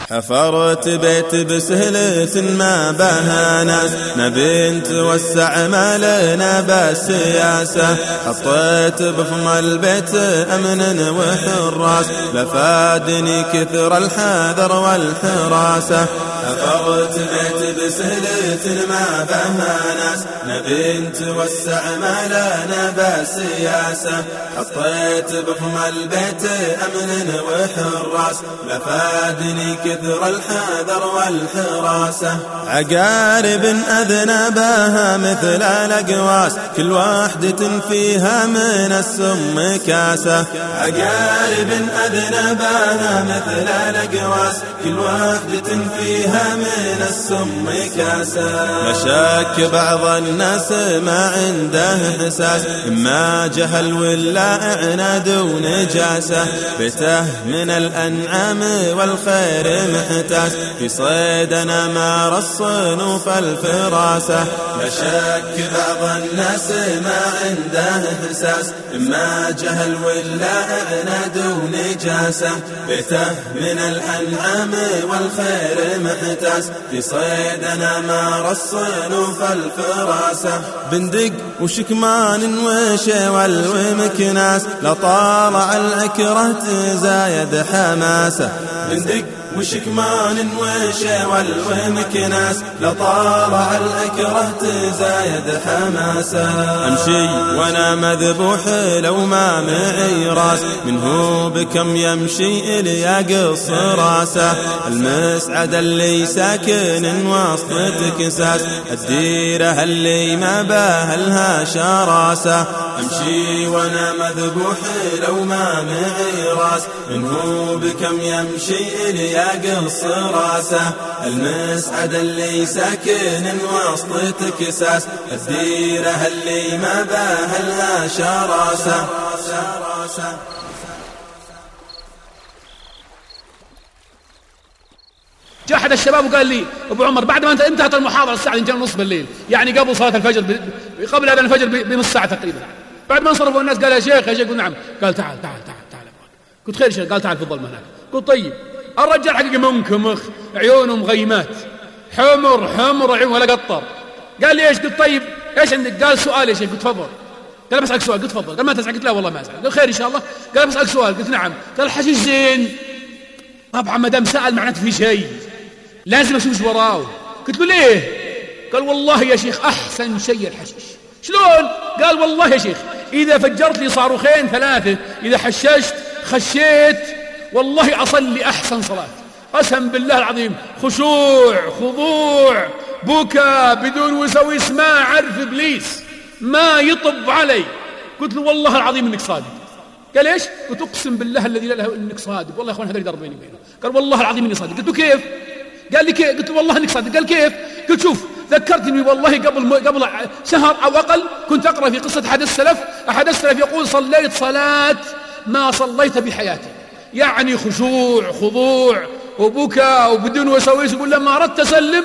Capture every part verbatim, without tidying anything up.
حفرت بيت بسهلة ما بها ناس، نبي نتوسع ما لنا بالسياسة. حطيت بفم البيت أمن وحراس، لفادني كثر الحذر والحراسة. حفرت بيت بسهلة ما بها ناس، نبي نتوسع ما لنا بالسياسة. حطيت بفم البيت أمن وحراس، لفادني كثر الحذر والحراسة. عقارب أذنبها مثل الأقواس، كل واحدة فيها من السم كاسة. عقارب أذنبها مثل الأقواس، كل واحدة فيها من السم كاسة. لا شك بعض الناس ما عنده إحساس، إما جهل ولا إعناد ونجاسة. بيته من الأنعام والخير محتاج، في صيدنا مار الصنوف الفراسة. لا شك بعض الناس ما عنده إحساس، إما جهل ولا إعناد ونجاسة. بيته من الأنعام والخير محتاج، في صيدنا مار الصنوف الفراسة. بندق وشكمان وشوال ومكناس، لطالع العكرة تزايد حماسة. بندق وشكمان وشوال ومكناس، لطالع العكرة تزايد حماسة. أمشي وانا مذبوح لو ما معي راس، منه بكم يمشي إلي يقص راسه. المسعد اللي ساكن وسط تكساس، الديرة اللي ما باهلها شراسة. أمشي وانا مذبوح لو ما معي راس، منه بكم يمشي إلي يقص راسه. المسعد اللي ساكن وسط تكساس، الديرة اللي ما باهلها شراسة. جاء أحد الشباب وقال لي أبو عمر بعد ما أنت انتهت المحاضرة الساعة اثنين ونص بالليل، يعني قبل صلاة الفجر ب... قبل أذان الفجر بنص ساعة تقريبا، بعد ما انصرفوا الناس قال يا شيخ يا شيخ. قلت نعم. قال تعال تعال تعال تعال. قلت خير شيخ. قال تعال في الظلمة هناك. قلت طيب. الرجال حقيقي منكمخ، عيونه مغيمات، حمر حمر عيون ولا قطر. قال لي ايش؟ قلت طيب ايش عندك؟ قال سؤال يا شيخ. قلت تفضل. قال بسألك سؤال. قلت تفضل. قال ما تسأل؟ قلت لا والله ما أسأل. قال خير إن شاء الله. قال بسألك سؤال. قلت نعم. قال الحشيش زين؟ طبعا ما دام سأل معناته في شيء لازم أشوف وراه. قلت له ليه؟ قال والله يا شيخ أحسن شيء الحشيش. شلون؟ قال والله يا شيخ إذا فجرت لي صاروخين ثلاثة، إذا حششت خشيت والله أصلي أحسن صلاة. قسم بالله العظيم خشوع خضوع بكى بدون وسويس، ما أعرف إبليس ما يطب علي. قلت له والله العظيم إنك صادق. قال إيش؟ قلت أقسم بالله الذي لا إله إلا إنك صادق. والله يا أخوان هذا اللي ضربيني بينه. قال والله العظيم إني صادق. قلت له كيف؟ قال لي كيف؟ قلت له والله إنك صادق. قال كيف؟ قلت شوف ذكرتني والله قبل قبل شهر أو أقل كنت أقرأ في قصة أحد السلف. أحد السلف يقول صليت صلاة ما صليت بحياتي، يعني خشوع خضوع وبكى وبدون وسويس. يقول لما أردت أسلم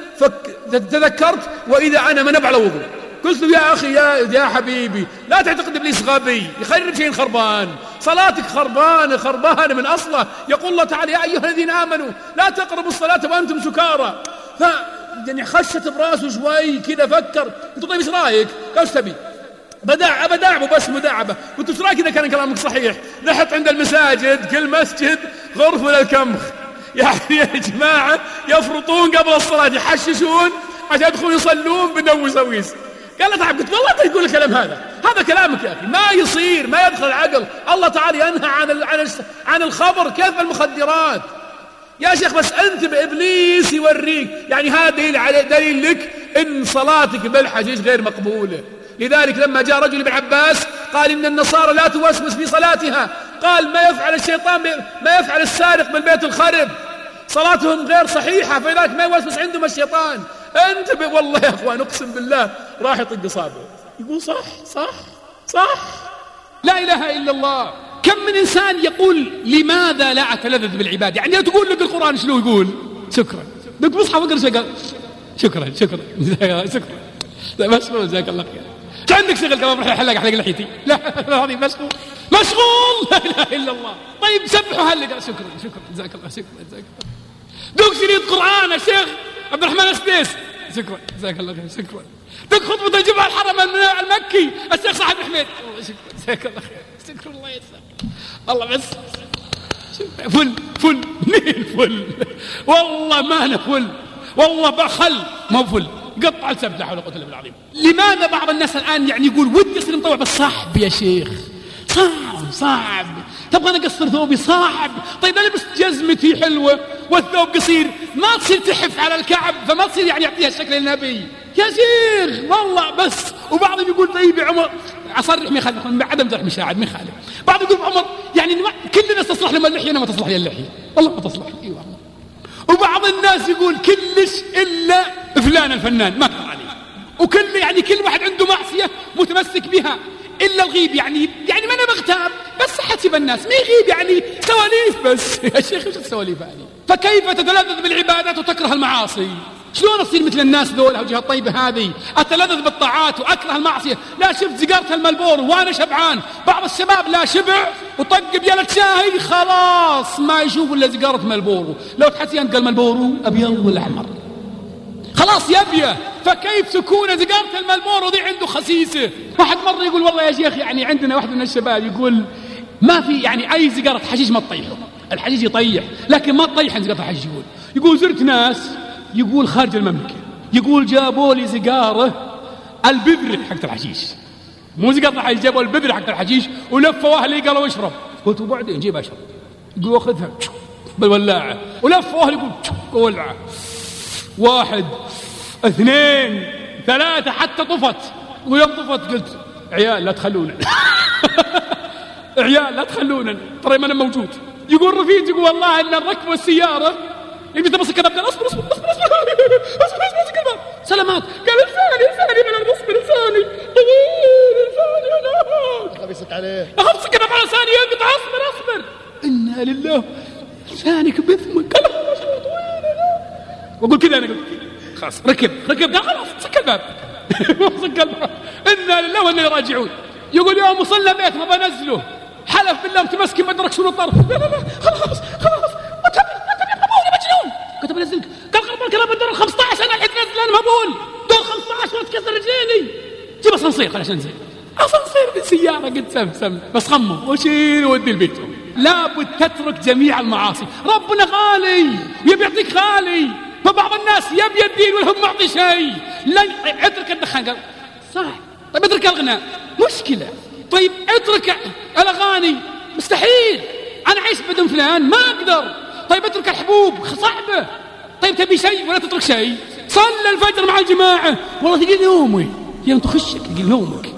تذكرت وإذا أنا منبع على وضوء. قلت له يا أخي يا, يا حبيبي لا تعتقد إبليس غبي يخرب شيء خربان، صلاتك خربانة خربانة من أصله. يقول الله تعالى يا أيها الذين آمنوا لا تقربوا الصلاة وأنتم سكارى. ف يعني خشت براسه شوي كذا فكر. قلت طيب ايش رايك؟ قال ايش تبي؟ بداعة بداعبه بس مداعبة. قلت ايش رايك اذا كان كلامك صحيح نحط عند المساجد كل مسجد غرفة للكمخ، يعني يا جماعة يفرطون قبل الصلاة يحششون عشان يدخلون يصلون بدون وسويس. قال له تعب. قلت والله انت تقول الكلام هذا هذا كلامك يا اخي ما يصير ما يدخل العقل. الله تعالى ينهى عن عن عن الخمر كيف المخدرات يا شيخ. بس أنت بإبليس يوريك، يعني هذا دليل, دليل لك إن صلاتك بالحشيش غير مقبولة. لذلك لما جاء رجل ابن عباس قال إن النصارى لا توسوس في صلاتها، قال ما يفعل الشيطان ما يفعل السارق بالبيت الخرب، صلاتهم غير صحيحة فلذلك ما يوسوس عندهم الشيطان. أنت ب... والله يا أخوان أقسم بالله راح يطق صابه يقول صح صح صح لا إله إلا الله. كم من إنسان يقول لماذا لا أتلذذ بالعبادة، يعني تقول لك القرآن شنو يقول شكرا لك مصحف اقرأ شيء قال شكرا شكرا شكرا لا مشغول جزاك الله خير. عندك شغل كمان بروح الحلاق احلق لحيتي لا هذه مشغول مشغول لا إله إلا الله. طيب سبحوا هلق شكرا شكرا جزاك الله شكرا جزاك الله. دوق شريط قرآن يا شيخ عبد الرحمن السديس، شكرا جزاك الله خير، شكرا. دوق خطبة الجمعة الحرم المكي الشيخ صاحب الحميد، شكرا جزاك الله خير، شكرا الله يسلمك. الله بس فل فل منين فل؟ والله ما أنا فل، والله بخل ما فل، قطع السبت. لا حول ولا قوة إلا بالله العظيم. لماذا بعض الناس الآن يعني يقول ودي يصير مطوع، بس صعب يا شيخ، صعب صعب. تبغى أنا أقصر ثوبي؟ صعب. طيب أنا لبست جزمتي حلوة والثوب قصير، ما تصير تحف على الكعب، فما تصير يعني يعطيها الشكل النبي يا شيخ والله. بس وبعضهم يقول طيب يا عمر أصرح ما يخالف، عدم جرح مشاعر ما يخالف. بعض يقول عمر يعني كل الناس تصلح لما اللحية، أنا ما تصلح لي اللحية، والله ما تصلح لي والله. وبعض الناس يقول كلش إلا فلان الفنان ما كان عليه، وكل يعني كل واحد عنده معصية متمسك بها إلا الغيب. يعني يعني ما أنا بغتاب بس حسب الناس ما يغيب، يعني سواليف بس يا شيخ وش السواليف هذه؟ فكيف تتلذذ بالعبادات وتكره المعاصي؟ شلون أصير مثل الناس ذولا وجهة الطيبة هذه؟ أتلذذ بالطاعات وأكره المعصية. لا شفت سيجارة الملبور وأنا شبعان. بعض الشباب لا شبع وطق بيالة شاهي خلاص ما يشوف إلا سيجارة ملبورو، لو تحسي أنت قال ملبورو أبيض ولا أحمر خلاص يبيه. فكيف تكون سيجارة الملبورو ذي عنده خسيسة؟ واحد مرة يقول والله يا شيخ يعني عندنا واحد من الشباب يقول ما في يعني أي سيجارة حشيش ما تطيحه، الحشيش يطيح لكن ما تطيح سيجارة الحشيش. يقول يقول زرت ناس يقول خارج المملكة، يقول جابوا لي سيجارة البذرة حقت الحشيش، مو سيجارة الحشيش، جابوا البذرة حقت الحشيش ولفوا أهلي قالوا اشرب. قلت وبعدين جيب أشرب. يقول أخذها بالولاعة ولفوا أهلي يقول ولعة، واحد اثنين ثلاثة حتى طفت. ويوم طفت قلت عيال لا تخلونا عيال لا تخلونا ترى ما أنا موجود. يقول رفيق يقول والله إن الركب والسيارة يبي تبص كذا قال اصبر اصبر اصبر اصبر اصبر اصبر كذا سلامات. قال لساني لساني من اصبر لساني طويل لساني انا الله يسك عليه اخذ كذا على لساني يقطع اصبر اصبر انا لله لسانك بثمك قال طويل انا واقول كذا انا قلت خلاص ركب ركب قال خلاص سك الباب سك الباب انا لله وانا راجعون. يقول يوم وصلنا بيت ما بنزله حلف بالله متمسك ما ادرك شنو الطرف. لا لا لا خلاص خلاص كنت بنزلك قال قال كلام الدور خمسة عشر انا الحين نزل انا مبول دور خمسة عشر وتكسر رجليني جيب اسانسير خلينا ننزل اسانسير بالسياره قد سم سم بس خمه وشيل ودي البيت. لابد تترك جميع المعاصي، ربنا غالي يبي يعطيك غالي. فبعض الناس يبي الدين ولهم معطي شيء. لا اترك الدخان قال صح. طيب اترك الغناء مشكله. طيب اترك الاغاني مستحيل انا عايش بدون فلان ما اقدر. طيب اترك الحبوب صعبة. طيب تبي شيء ولا تترك شيء؟ صلى الفجر مع الجماعة والله تجي نومي يوم تخشك تجي نومك.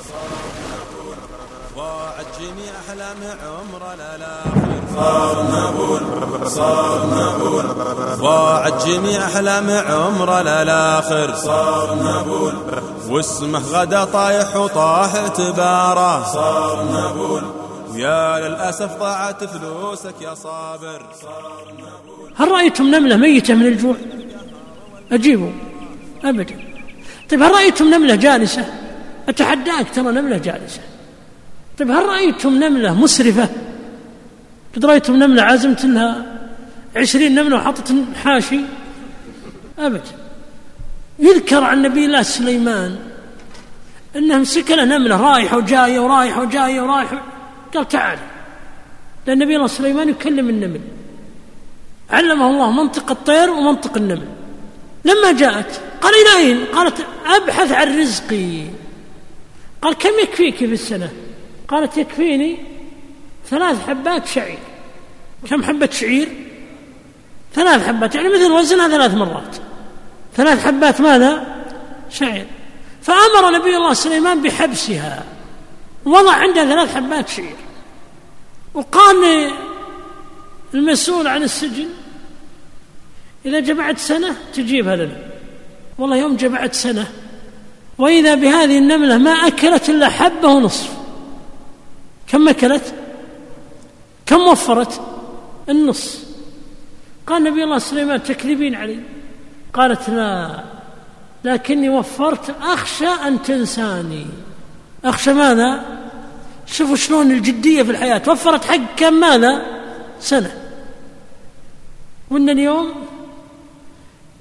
ضاعت جميع أحلام عمر الآخر صار نبول صار نبول ضاعت جميع أحلام عمر الآخر صار نبول واسمه غدا طايح وطاح تباره صار نبول يا للأسف ضاعت فلوسك يا صابر. هل رأيتم نملة ميتة من الجوع؟ أجيبوا أبدا. طيب هل رأيتم نملة جالسة؟ أتحداك ترى نملة جالسة. طيب هل رأيتم نملة مسرفة؟ قد رأيتم نملة عزمت لها عشرين نملة وحطت حاشي؟ أبدا. يذكر عن نبي الله سليمان أنه مسك له نملة رايحة وجاية ورايحة وجاية ورايحة قال تعال. لأن نبي الله سليمان يكلم النمل، علمه الله منطق الطير ومنطق النمل. لما جاءت قال إلى أين؟ قالت أبحث عن رزقي. قال كم يكفيك في السنة؟ قالت يكفيني ثلاث حبات شعير. كم حبة شعير؟ ثلاث حبات، يعني مثل وزنها ثلاث مرات. ثلاث حبات ماذا؟ شعير. فأمر نبي الله سليمان بحبسها، وضع عندها ثلاث حبات شعير، وقال المسؤول عن السجن إذا جمعت سنة تجيبها لنا. والله يوم جمعت سنة وإذا بهذه النملة ما أكلت إلا حبة ونصف. كم أكلت؟ كم وفرت؟ النص. قال نبي الله سليمان تكذبين علي؟ قالت لا، لكني وفرت أخشى أن تنساني. أخشى ماذا؟ شوفوا شلون الجدية في الحياة. وفرت حق كم ماذا؟ سنة. وإن اليوم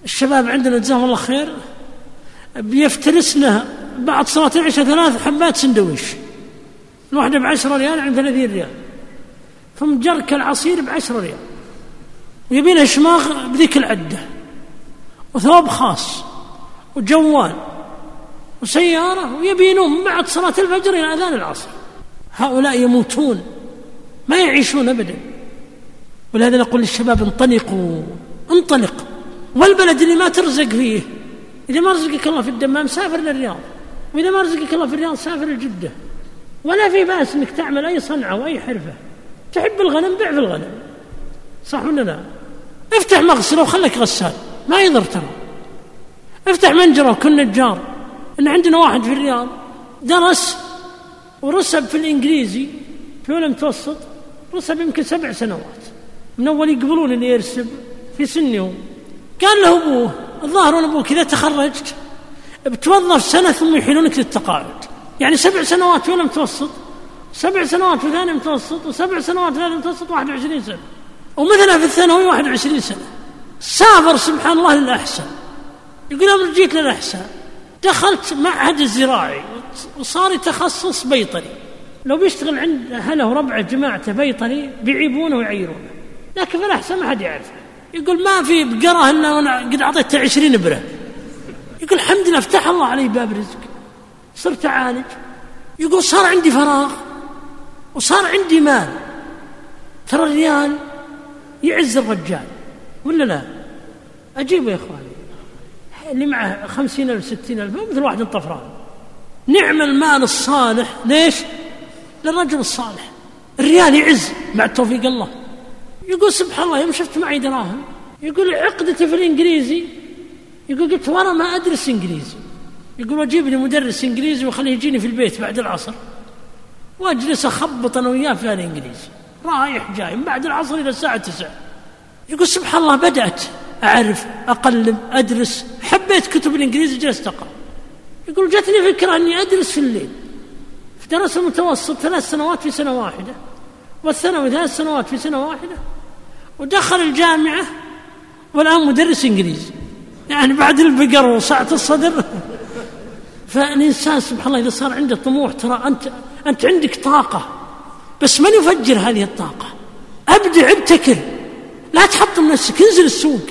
الشباب عندنا جزاهم الله خير بيفترسنا بعد صلاة العشاء ثلاث حبات سندويش، الواحدة بعشرة ريال عن ثلاثين ريال، ثم جرك العصير بعشرة ريال، ويبينا شماغ بذيك العدة، وثوب خاص، وجوال، وسيارة، ويبينون بعد صلاة الفجر إلى أذان العصر. هؤلاء يموتون ما يعيشون أبدا. ولهذا نقول للشباب انطلقوا، انطلق، والبلد اللي ما ترزق فيه، إذا ما رزقك الله في الدمام سافر للرياض، وإذا ما رزقك الله في الرياض سافر لجدة، ولا في بأس أنك تعمل أي صنعة وأي حرفة. تحب الغنم بيع في الغنم، صح ولا لا؟ افتح مغسلة وخلك غسال، ما يضر ترى. افتح منجرة وكن نجار. إن عندنا واحد في الرياض درس ورسب في الإنجليزي في الأولى متوسط، رسب يمكن سبع سنوات، من أول يقبلون اللي يرسب في سنه. قال له أبوه الظاهر وأنا أبوك إذا تخرجت بتوظف سنة ثم يحيلونك للتقاعد، يعني سبع سنوات في الأولى متوسط، سبع سنوات في الثاني متوسط، وسبع سنوات في الثالث متوسط، واحد وعشرين سنة، ومثلا في الثانوي واحد وعشرين سنة. سافر سبحان الله للأحسن. يقول أمر جيت للأحسن، دخلت معهد الزراعي وصار يتخصص بيطري. لو بيشتغل عند أهله وربعه جماعته بيطري بيعيبونه ويعيرونه، لكن في الأحسن ما حد يعرفه. يقول ما في بقرة إلا وأنا قد أعطيته عشرين إبرة. يقول الحمد لله افتح الله علي باب رزق، صرت أعالج. يقول صار عندي فراغ وصار عندي مال. ترى الريال يعز الرجال ولا لا؟ أجيبه يا إخواني، اللي معه خمسين ألف ستين ألف مثل واحد طفران. نعم المال الصالح ليش؟ للرجل الصالح. الريال يعز مع توفيق الله. يقول سبحان الله يوم شفت معي دراهم، يقول عقدتي في الإنجليزي، يقول قلت وانا ما أدرس إنجليزي، يقول أجيب لي مدرس إنجليزي وخليه يجيني في البيت بعد العصر وأجلس أخبط أنا وياه في الإنجليزي رايح جاي من بعد العصر إلى الساعة تسعة. يقول سبحان الله بدأت أعرف أقلب أدرس، حبيت كتب الإنجليزي جلست أقرأ. يقول جاتني فكرة أني أدرس في الليل. درس المتوسط ثلاث سنوات في سنة واحدة، والثانوي ثلاث سنوات في سنة واحدة، ودخل الجامعة والآن مدرس إنجليزي، يعني بعد البقر وسعة الصدر. فالإنسان سبحان الله إذا صار عنده طموح، ترى أنت أنت عندك طاقة، بس من يفجر هذه الطاقة؟ أبدع، ابتكر، لا تحطم نفسك، انزل السوق.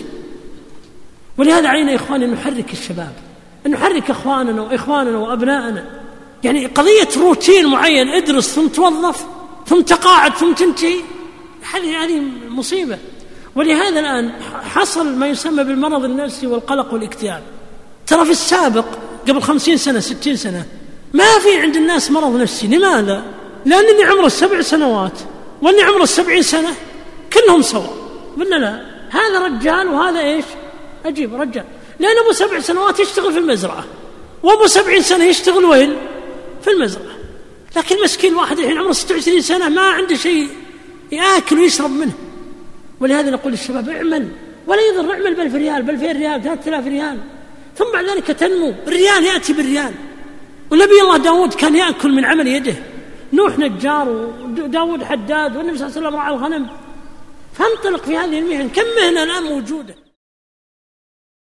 ولهذا علينا يا إخواني أن نحرك الشباب، أن نحرك إخواننا وإخواننا وأبنائنا. يعني قضية روتين معين، ادرس ثم توظف ثم تقاعد ثم تنتهي، هذه هذه مصيبة. ولهذا الآن حصل ما يسمى بالمرض النفسي والقلق والاكتئاب. ترى في السابق قبل خمسين سنة ستين سنة ما في عند الناس مرض نفسي. لماذا؟ لأن اللي عمره السبع سنوات واللي عمره السبعين سنة كلهم سواء، ولا لا؟ هذا رجال وهذا إيش؟ أجيب رجال، لأن أبو سبع سنوات يشتغل في المزرعة، وأبو سبعين سنة يشتغل وين؟ في المزرعة. لكن مسكين واحد الحين عمره ستة وعشرين سنة ما عنده شيء يأكل ويشرب منه. ولهذا نقول للشباب اعمل ولا يضر، اعمل بألف ريال بألفين ريال ثلاثة آلاف ريال، ثم بعد ذلك تنمو. الريال يأتي بالريال. ونبي الله داود كان يأكل من عمل يده، نوح نجار وداود حداد، والنبي صلى الله عليه وسلم رعى الغنم. فانطلق في هذه المهن، كم مهنة الآن موجودة.